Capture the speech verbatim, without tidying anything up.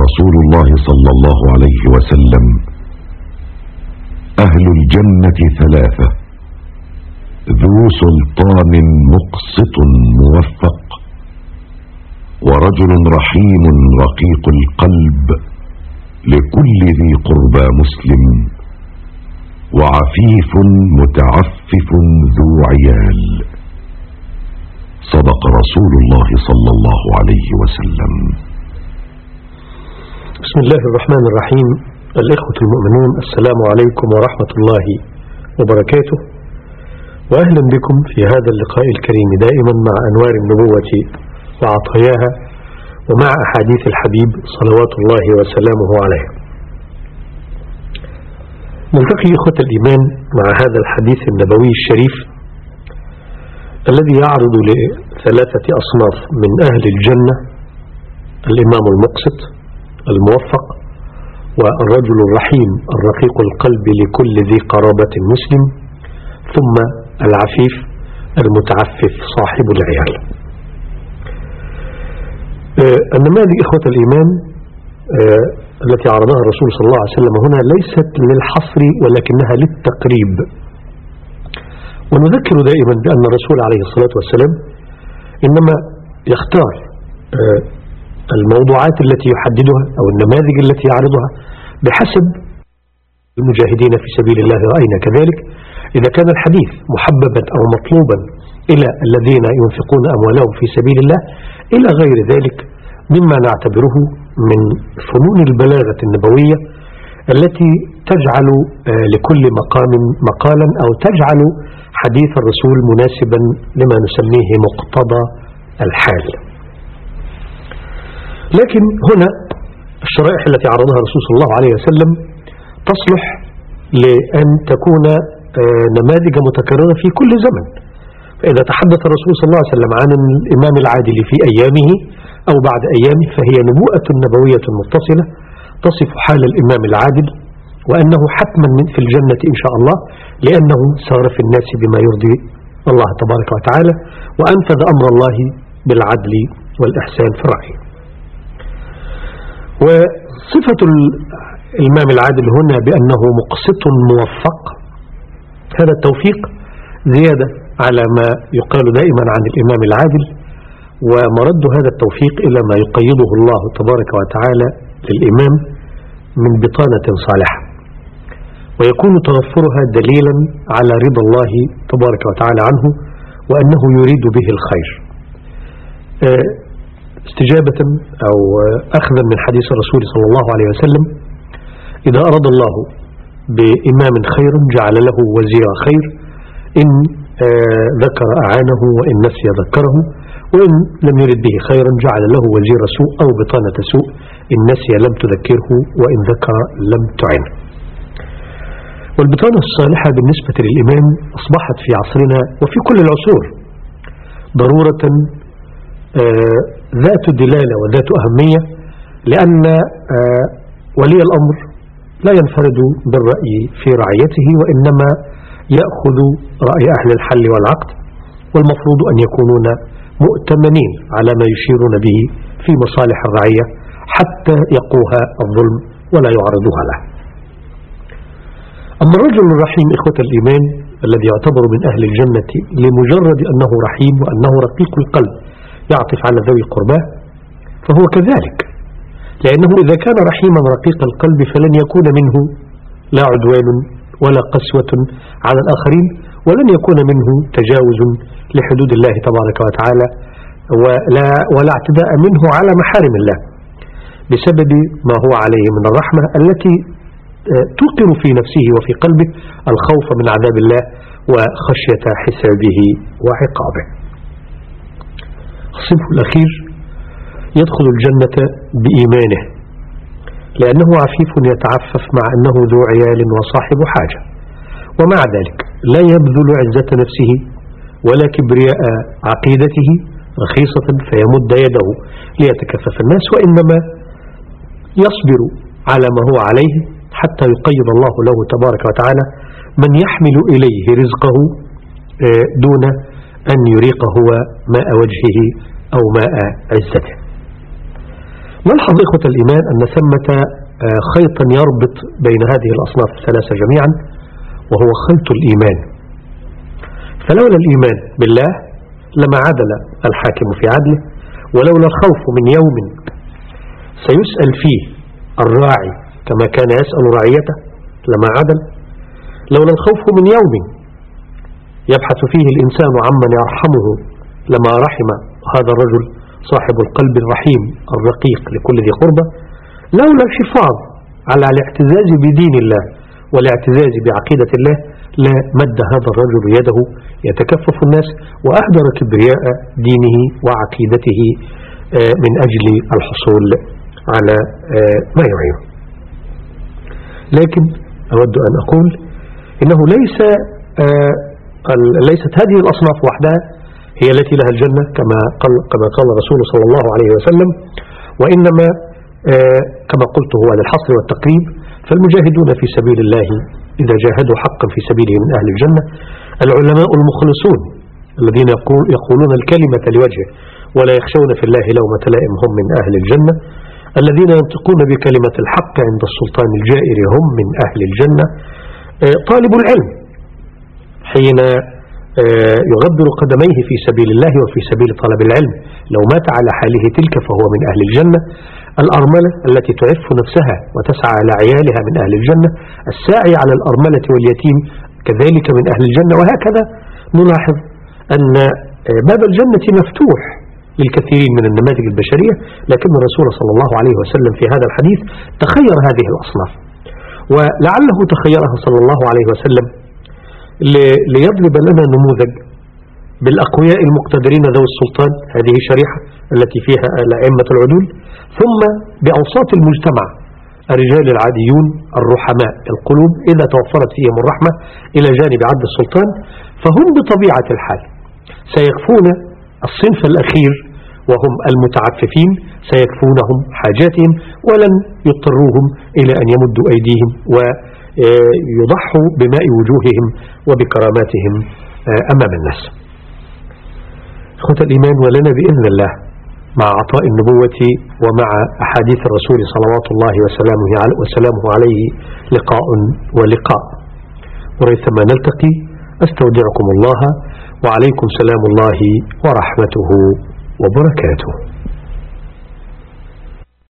رسول الله صلى الله عليه وسلم: أهل الجنة ثلاثة: ذو سلطان مقسط موفق، ورجل رحيم رقيق القلب لكل ذي قربى مسلم، وعفيف متعفف ذو عيال. صدق رسول الله صلى الله عليه وسلم. بسم الله الرحمن الرحيم. الإخوة المؤمنون، السلام عليكم ورحمة الله وبركاته، وأهلا بكم في هذا اللقاء الكريم دائما مع أنوار النبوة وعطاياها، ومع أحاديث الحبيب صلوات الله وسلامه عليه. نلتقي إخوة الإيمان مع هذا الحديث النبوي الشريف الذي يعرض لثلاثة أصناف من أهل الجنة: الإمام المقسط الموفق، والرجل الرحيم الرقيق القلب لكل ذي قرابة مسلم، ثم العفيف المتعفف صاحب العيال. النماذج إخوة الإيمان التي عرضها الرسول صلى الله عليه وسلم هنا ليست للحصر ولكنها للتقريب. ونذكر دائما بأن الرسول عليه الصلاة والسلام إنما يختار الموضوعات التي يحددها أو النماذج التي يعرضها بحسب المجاهدين في سبيل الله، رأينا كذلك إذا كان الحديث محببا أو مطلوبا إلى الذين ينفقون أموالهم في سبيل الله إلى غير ذلك مما نعتبره من فنون البلاغة النبوية التي تجعل لكل مقام مقالا أو تجعل حديث الرسول مناسبا لما نسميه مقتضى الحال. لكن هنا الشرائح التي عرضها الرسول صلى الله عليه وسلم تصلح لأن تكون نماذج متكررة في كل زمن. فإذا تحدث الرسول صلى الله عليه وسلم عن الإمام العادل في أيامه أو بعد أيامه فهي نبوءة نبوية متصلة تصف حال الإمام العادل، وأنه حتما من في الجنة إن شاء الله، لأنه سار في الناس بما يرضي الله تبارك وتعالى، وأنفذ أمر الله بالعدل والإحسان في الرعي. وصفة الإمام العادل هنا بأنه مقسط موفق، هذا التوفيق زيادة على ما يقال دائما عن الإمام العادل، ومرد هذا التوفيق إلى ما يقيده الله تبارك وتعالى للإمام من بطانة صالحة، ويكون توفرها دليلا على رضا الله تبارك وتعالى عنه وأنه يريد به الخير، استجابة أو أخذا من حديث الرسول صلى الله عليه وسلم: إذا أراد الله بإمام خير جعل له وزير خير، إن ذكر أعانه وإن نسي ذكره، وإن لم يرد به خيرا جعل له وزير سوء أو بطانة سوء، إن نسي لم تذكره وإن ذكر لم تعن. والبطانة الصالحة بالنسبة للإمام أصبحت في عصرنا وفي كل العصور ضرورة ذات دلالة وذات أهمية، لأن ولي الأمر لا ينفرد بالرأي في رعيته، وإنما يأخذ رأي أهل الحل والعقد، والمفروض أن يكونون مؤتمنين على ما يشيرون به في مصالح الرعية حتى يقوها الظلم ولا يعرضها له. أما الرجل الرحيم إخوة الإيمان الذي يعتبر من أهل الجنة لمجرد أنه رحيم وأنه رقيق القلب يعطف على ذوي قرباه، فهو كذلك، لأنه إذا كان رحيما رقيق القلب فلن يكون منه لا عدوان ولا قسوة على الآخرين، ولن يكون منه تجاوز لحدود الله تبارك وتعالى، ولا, ولا اعتداء منه على محارم الله، بسبب ما هو عليه من الرحمة التي توقر في نفسه وفي قلبه الخوف من عذاب الله وخشية حسابه وعقابه. الصنف الأخير يدخل الجنة بإيمانه، لأنه عفيف يتعفف مع أنه ذو عيال وصاحب حاجة، ومع ذلك لا يبذل عزة نفسه ولا كبرياء عقيدته رخيصة فيمد يده ليتكفف الناس، وإنما يصبر على ما هو عليه حتى يقيض الله له تبارك وتعالى من يحمل إليه رزقه دون أن يريق هو ماء وجهه أو ماء عزته. نلحظ إخوة الإيمان أن ثمة خيطا يربط بين هذه الأصناف الثلاثة جميعا، وهو خيط الإيمان. فلولا الإيمان بالله لما عدل الحاكم في عدله، ولولا الخوف من يوم سيسأل فيه الراعي كما كان يسأل رعيته لما عدل، لولا الخوف من يوم يبحث فيه الإنسان عمن يرحمه لما رحم هذا الرجل صاحب القلب الرحيم الرقيق لكل ذي قربة، لولا الحفاظ على الاعتزاز بدين الله والاعتزاز بعقيدة الله لا مد هذا الرجل يده يتكفف الناس وأهدر كبرياء دينه وعقيدته من أجل الحصول على ما يعينه. لكن أود أن أقول إنه ليس ليست هذه الأصناف وحدها هي التي لها الجنة كما قال كما قال الرسول صلى الله عليه وسلم، وإنما كما قلت هو للحصر والتقريب. فالمجاهدون في سبيل الله إذا جاهدوا حقا في سبيله من أهل الجنة، العلماء المخلصون الذين يقولون الكلمة لوجهه ولا يخشون في الله لومة لائم هم من أهل الجنة، الذين ينطقون بكلمة الحق عند السلطان الجائر هم من أهل الجنة، طالب العلم حين يغبر قدميه في سبيل الله وفي سبيل طلب العلم لو مات على حاله تلك فهو من أهل الجنة، الأرملة التي تعف نفسها وتسعى على عيالها من أهل الجنة، الساعي على الأرملة واليتيم كذلك من أهل الجنة. وهكذا نلاحظ أن باب الجنة مفتوح للكثيرين من النماذج البشرية، لكن الرسول صلى الله عليه وسلم في هذا الحديث تخير هذه الأصناف، ولعله تخيرها صلى الله عليه وسلم ليضرب لنا نموذج بالأقوياء المقتدرين ذوي السلطان، هذه شريحة التي فيها الأئمة العدول، ثم بأوساط المجتمع الرجال العاديون الرحماء القلوب إذا توفرت فيهم الرحمة إلى جانب عبد السلطان، فهم بطبيعة الحال سيكفون الصنف الأخير وهم المتعففين، سيكفونهم حاجاتهم ولن يضطروهم إلى أن يمدوا أيديهم ويضحوا بماء وجوههم وبكراماتهم أمام الناس. إخوة الإيمان، ولنا بإذن الله مع عطاء النبوة ومع أحاديث الرسول صلوات الله وسلامه عليه لقاء ولقاء، وريثما نلتقي أستودعكم الله وعليكم سلام الله ورحمته وبركاته.